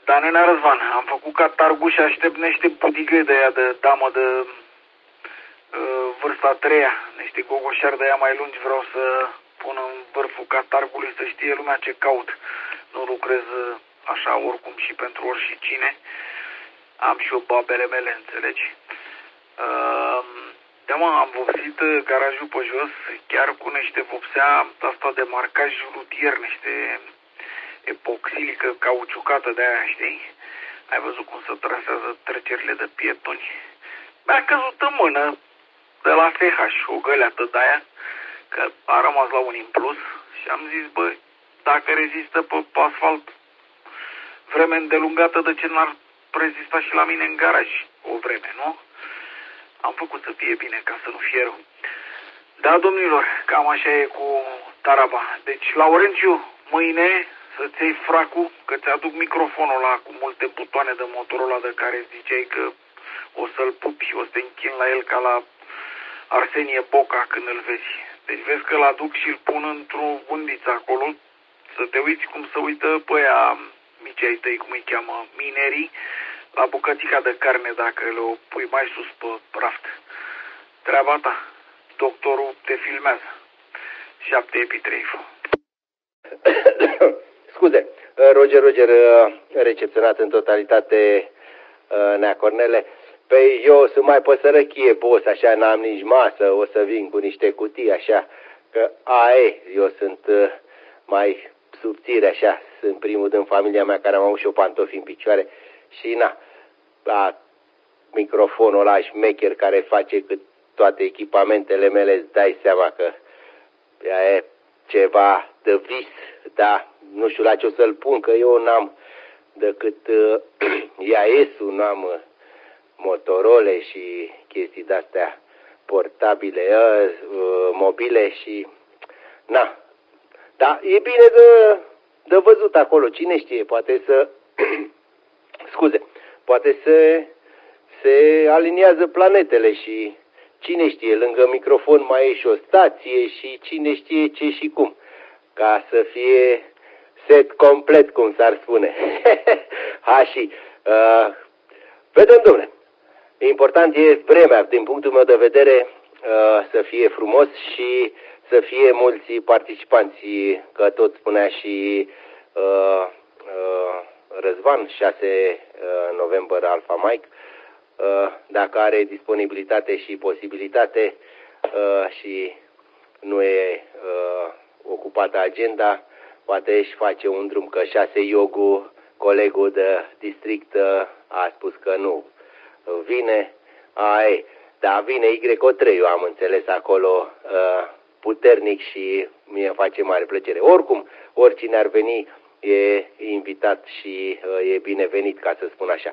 Da, nenea Răzvan, am făcut catargu și aștept niște budigă de aia de damă de vârsta a treia, niște gogoșari de aia mai lungi, vreau să pun în vârful catargului să știe lumea ce caut. Nu lucrez așa oricum și pentru oricine. Am și eu babele mele, înțelegi? Da, mă, am vopsit garajul pe jos, chiar cu niște vopsea asta de marcaj rutier, niște epoxilică cauciucată de aia, știi? Ai văzut cum se trasează trecerile de pietoni? Mi-a căzut în mână de la FH o găleată de aia, că a rămas la un implus și am zis, bă, dacă rezistă pe asfalt vreme îndelungată, de ce n-ar rezista și la mine în garaj o vreme, nu? Am făcut să fie bine, ca să nu fie rău. Da, domnilor, cam așa e cu Taraba. Deci, Laurențiu, mâine să-ți iei fracul, că ți-aduc microfonul ăla cu multe butoane de motorul ăla de care ziceai că o să-l pupi, o să te închin la el ca la Arsenie Boca când îl vezi. Deci vezi că l-aduc și îl pun într-o undiță acolo, să te uiți cum se uită pe aia mici ai tăi, cum îi cheamă, minerii, la bucățica de carne dacă le-o pui mai sus pe raft. Treaba ta. Doctorul te filmează. 7 epitreiful. Scuze, Roger, recepționat în totalitate, Nea Cornele. Păi eu sunt mai pe sărăchie, boss, așa, n-am nici masă, o să vin cu niște cutii, așa, că eu sunt mai subțire, așa, sunt primul din familia mea care am avut și o pantofi în picioare și la microfonul ăla șmecher care face cât toate echipamentele mele, îți dai seama că e ceva de vis, dar nu știu la ce o să-l pun, că eu n-am decât IAS-ul, n-am Motorola și chestii de-astea portabile, mobile și dar e bine de văzut acolo, cine știe, poate să poate se aliniază planetele și cine știe, lângă microfon mai e și o stație și cine știe ce și cum, ca să fie set complet, cum s-ar spune. Vedem, domnule. Important e vremea, din punctul meu de vedere, să fie frumos și să fie mulți participanți, că tot spunea și Răzvan, 6 noiembrie Alpha Mike, dacă are disponibilitate și posibilitate și nu e ocupată agenda, poate își face un drum, că 6 Iogu, colegul de district, a spus că nu vine. Da, vine Y3, eu am înțeles acolo, puternic și mie face mare plăcere. Oricum, oricine ar veni e invitat și e binevenit, ca să spun așa.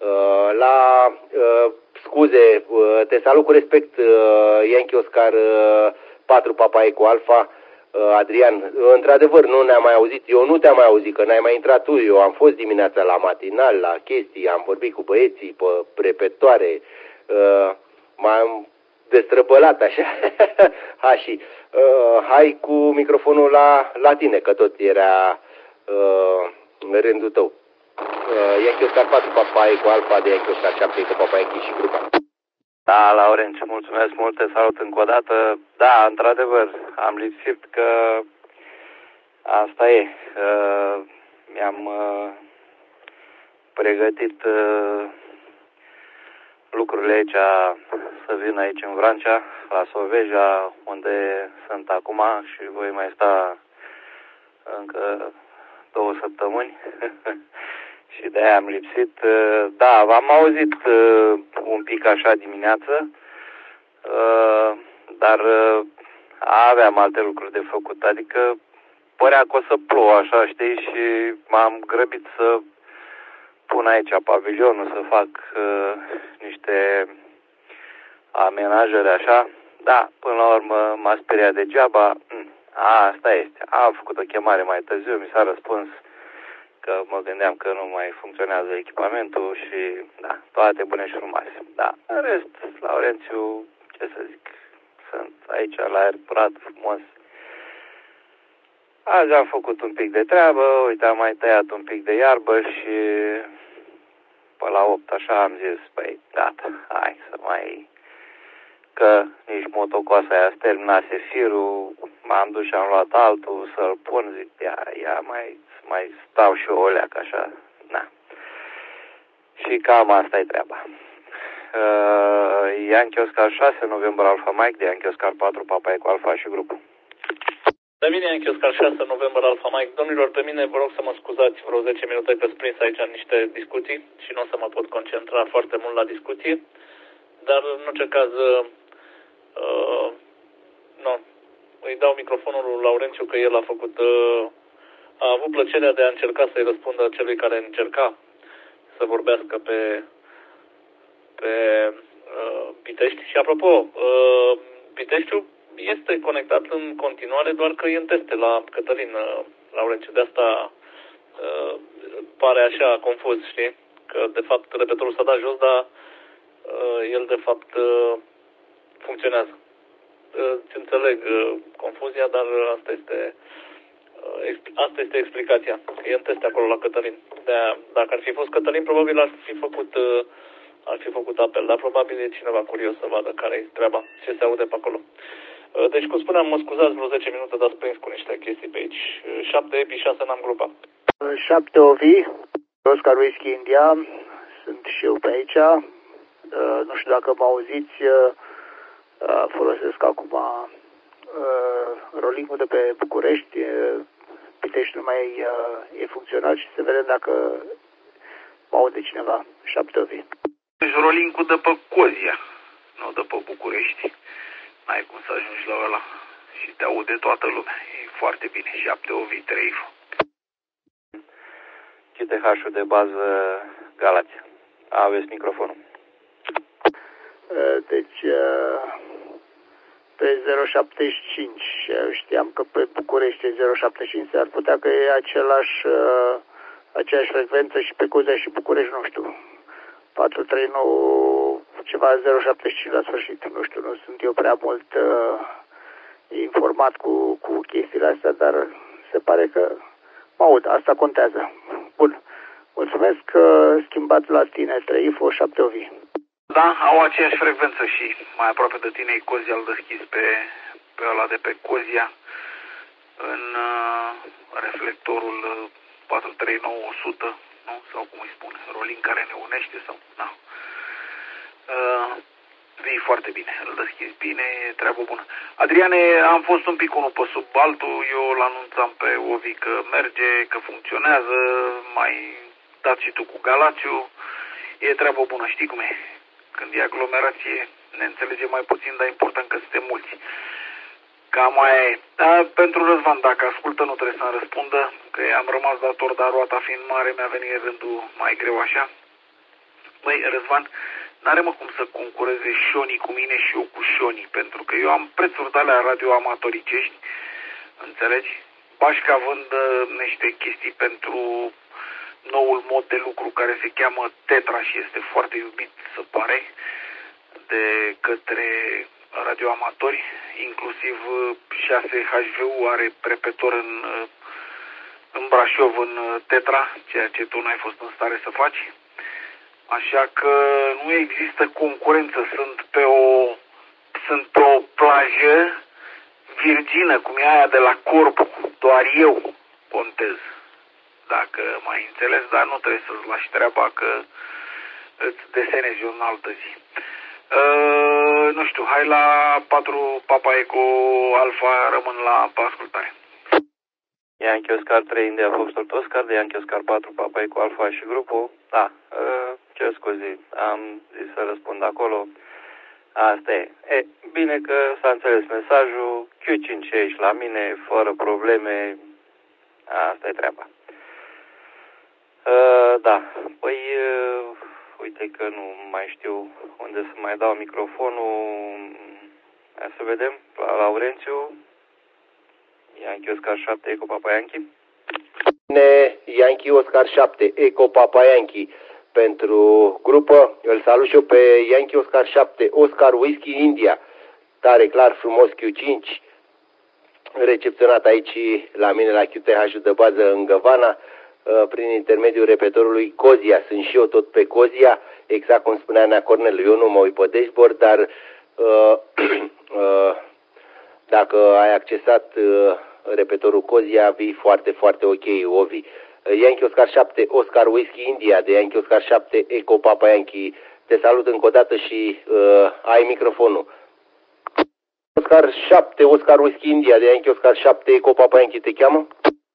Scuze, te salut cu respect, Yankee Oscar 4 Papa Eco Alpha. Adrian, într-adevăr nu ne-am mai auzit, eu nu te-am mai auzit, că n-ai mai intrat tu, eu am fost dimineața la matinal, la chestii, am vorbit cu băieții pe repetoare, m-am destrăbălat așa, hai cu microfonul la tine, că tot era rândul tău. Yankee Oscar 4 Papa Eco Alpha de Yankee Oscar 7 Eco Papa Yankee și grupa. Da, Laurențiu, mulțumesc mult, te salut încă o dată. Da, într-adevăr, am lipsit, că asta e. Mi-am pregătit lucrurile aici, să vin aici în Vrancea, la Soveja, unde sunt acum și voi mai sta încă 2 săptămâni. Și de-aia am lipsit. Da, v-am auzit un pic așa dimineață, dar aveam alte lucruri de făcut. Adică părea că o să plouă așa, știi, și m-am grăbit să pun aici pavilionul, să fac niște amenajări așa. Da, până la urmă m-a speriat degeaba. Asta este. Am făcut o chemare mai târziu, mi s-a răspuns că mă gândeam că nu mai funcționează echipamentul și, da, toate bune și frumoase. Da, în rest, Laurențiu, ce să zic, sunt aici la aer curat, frumos. azi am făcut un pic de treabă, uite, am mai tăiat un pic de iarbă și pe la 8 așa am zis, păi, gata, hai să mai... Că nici motocoasa aia terminase firul, m-am dus și am luat altul să-l pun, zic, ia mai stau și eu o leacă așa, na. Și cam asta e treaba. Yankee Oscar 6, November Alpha Mike, de Yankee Oscar 4, Papa Eco Alpha și grupul. De mine, Yankee Oscar 6, November Alpha Mike. Domnilor, pe mine vă rog să mă scuzați vreo 10 minute că sunt prins aici în niște discuții și nu o să mă pot concentra foarte mult la discuții, dar în orice caz, îi dau microfonul lui Laurențiu că el a avut plăcerea de a încerca să-i răspundă celui care încerca să vorbească pe Pitești. Și apropo, Piteștiul este conectat în continuare, doar că e în teste la Cătălin Laurențiu. De asta pare așa confuz, știi? Că de fapt repetorul s-a dat jos, dar el de fapt funcționează. Îți înțeleg confuzia, dar asta este explicația. E în teste acolo la Cătălin. Dacă ar fi fost Cătălin, probabil ar fi făcut apel, dar probabil e cineva curios să vadă care-i treaba, ce se aude pe acolo. Deci, cum spuneam, mă scuzați vreo 10 minute, dar sunt prins cu niște chestii pe aici. 7 EPI, 6 n-am grupat. 7 OVI, Oscar Whisky India, sunt și eu pe aici. Nu știu dacă mă auziți, folosesc acum rolling-ul de pe București. Pitești nu mai e funcțional și să vedem dacă mă aude cineva. 7 OVI. Deci rolling-ul de pe Cozia, nu de pe București. N-ai cum să ajungi la ăla și te aude toată lumea. E foarte bine. 7 OVI, 3 QTH-ul de bază Galați. Aveți microfonul. Deci, pe 075, știam că pe București e 075, ar putea că e aceeași frecvență și pe Cozia și București, nu știu. 439, ceva 075 la sfârșit, nu știu, nu sunt eu prea mult informat cu chestiile astea, dar se pare că mă aud, asta contează. Bun, mulțumesc că schimbați la tine 3 IFO 7 OVI. Da, au aceeași frecvență și mai aproape de tine e Cozia, îl deschis pe ăla de pe Cozia în reflectorul 439-100, nu? Sau cum îi spune, rolling care ne unește sau, da. Vii foarte bine, îl deschizi bine, e treabă bună. Adriane, am fost un pic unul pe sub altul, eu l-anunțam pe Ovi că merge, că funcționează, mai dat și tu cu Galațiu, e treabă bună, știi cum e? Când e aglomerație, ne înțelegem mai puțin, dar e important că suntem mulți. Cam aia e. Pentru Răzvan, dacă ascultă, nu trebuie să-mi răspundă, că am rămas dator, dar roata fiind mare, mi-a venit rândul mai greu așa. Băi, Răzvan, n-are mă cum să concureze Șonii cu mine și eu cu Șonii, pentru că eu am prețuri de alea radioamatoricești, înțelegi? Bașca vând niște chestii pentru noul mod de lucru care se cheamă Tetra și este foarte iubit, se pare, de către radioamatori, inclusiv 6HVU are repetor în Brașov, în Tetra, ceea ce tu n-ai fost în stare să faci. Așa că nu există concurență, sunt pe o plajă virgină, cum e aia de la Corbu, doar eu contez, dacă m-ai înțeles, dar nu trebuie să-ți lași treaba că îți desenezi o în altă zi. Nu știu, hai la 4 Papa Eco Alpha, rămân la ascultare. Yankee Oscar 3 India Foxtrot Oscar, de Yankee Oscar 4 Papa Eco Alpha și grupul. Da, ce scuzi, am zis să răspund acolo. Asta e. Bine că s-a înțeles mesajul, Q5 aici la mine, fără probleme, asta e treaba. Da, păi uite că nu mai știu unde să mai dau microfonul. Hai să vedem, la Laurențiu, Yankee Oscar 7, Eco Papa Yankee. Yankee Oscar 7, Eco Papa Yankee. Pentru grupă îl salut și eu pe Yankee Oscar 7, Oscar Whisky India. Tare clar, frumos Q5. recepționat aici la mine la QTH-ul de bază în Găvana, prin intermediul repetorului Cozia. Sunt și eu tot pe Cozia, exact cum spunea Nea Cornelu. Eu nu mă uit pe dashboard, dar dacă ai accesat repetorul Cozia, vii foarte, foarte ok, Ovi. Yankee Oscar 7, Oscar Whiskey India, de Yankee Oscar 7, Eco Papa Yankee. Te salut încă o dată și ai microfonul. Oscar 7, Oscar Whiskey India, de Yankee Oscar 7, Eco Papa Yankee, te cheamă?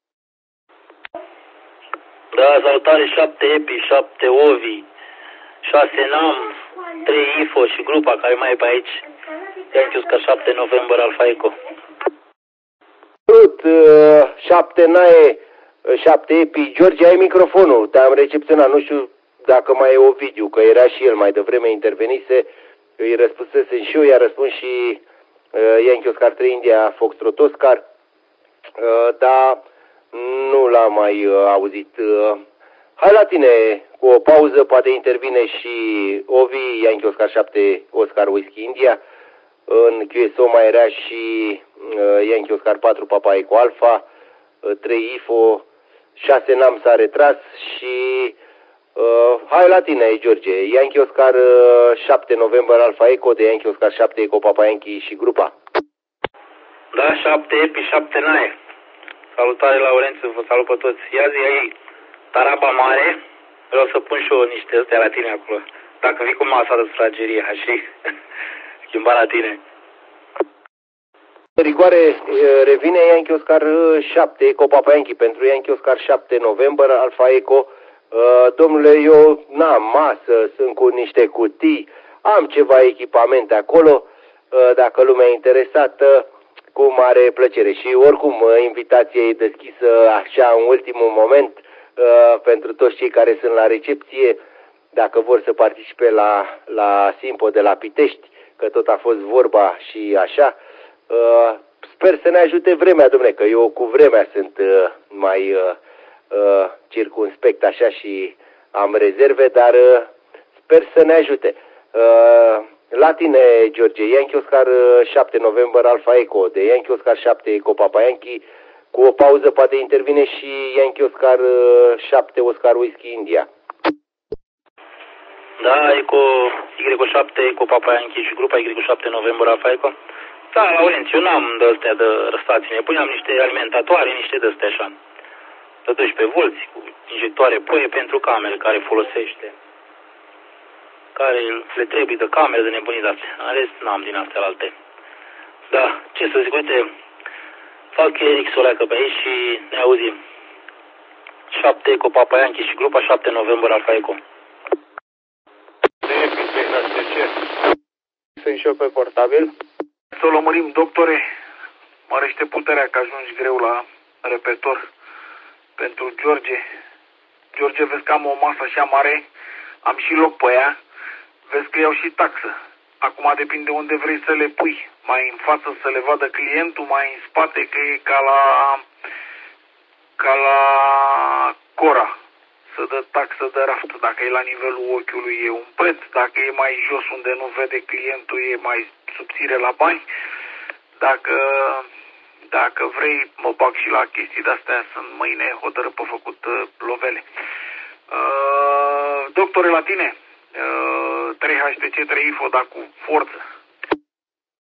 Da, salutare, 7 Epi, 7 Ovi, 6 NAM, 3 IFO și grupa care mai e pe aici. Yankee Oscar 7 November Alpha Eco. Salut, 7 NAE, 7 Epi, George, ai microfonul, te-am recepționat, nu știu dacă mai e Ovidiu, că era și el mai devreme, intervenise, îi răspunsesem și eu, i-a răspuns și Yankee Oscar 3 India, Foxtrot Oscar, dar nu l-am mai auzit. Hai la tine, cu o pauză, poate intervine și Ovi, Yankee Oscar 7, Oscar Whiskey India, în QSO mai era și Yankee Oscar 4, Papa Eco Alpha, 3 IFO, 6 NAM s-a retras și hai la tine, George, Yankee Oscar 7 November Alpha Eco, de Yankee Oscar 7 Eco Papa Yankee și grupa. Da, 7 Epi, 7 NAE. Salutare, Laurențiu, vă salut pe toți. Ia zi, ai taraba mare, vreau să pun și eu niște astea la tine acolo. Dacă vii cu masa de sufragerie, și schimba la tine. Rigoare, revine Yankee Oscar 7 Eco Papa Yankee pentru Yankee Oscar 7 November Alpha Eco. Domnule, eu n-am masă, sunt cu niște cutii, am ceva echipamente acolo, dacă lumea e interesată, cu mare plăcere. Și oricum, invitația e deschisă așa în ultimul moment pentru toți cei care sunt la recepție, dacă vor să participe la Simpo de la Pitești, că tot a fost vorba și așa. Sper să ne ajute vremea, dom'le, că eu cu vremea sunt mai circumspect așa și am rezerve, dar sper să ne ajute. La tine, George, Yankee Oscar 7 November Alpha Eco, de Yankee Oscar 7 Eco Papa Yankee, cu o pauză poate intervine și Yankee Oscar 7 Oscar Whiskey India. Da, Y7 Eco Papa Yankee și grupa Y7 November Alpha Eco. Da, Laurențiu, eu n-am de-astea de răstații nebuni, am niște alimentatoare, niște de-astea așa. Să duci pe volți, cu injectoare poie pentru camere care folosește. Care le trebuie de camere de nebunii de-astea. În rest, n-am din astea la alte. Da, ce să zic, uite, fac Eric Soleacă pe aici și ne auzim. 7 Eco Papa Yankee și grupa 7 November Alpha Eco. Sunt și eu pe portabil. Să o lămurim, doctore, mărește puterea că ajungi greu la repetor pentru George. George, vezi că am o masă așa mare, am și loc pe ea, vezi că iau și taxă. Acum depinde unde vrei să le pui. Mai în față să le vadă clientul, mai în spate că e ca la Cora. Să dă taxă de raft. Dacă e la nivelul ochiului e un preț, dacă e mai jos unde nu vede clientul e mai subțire la bani. Dacă vrei, mă bag și la chestii de-astea, sunt mâine hotărât pe făcut lovele. Doctore, la tine, 3 HTC, 3 IFO, dar cu forță.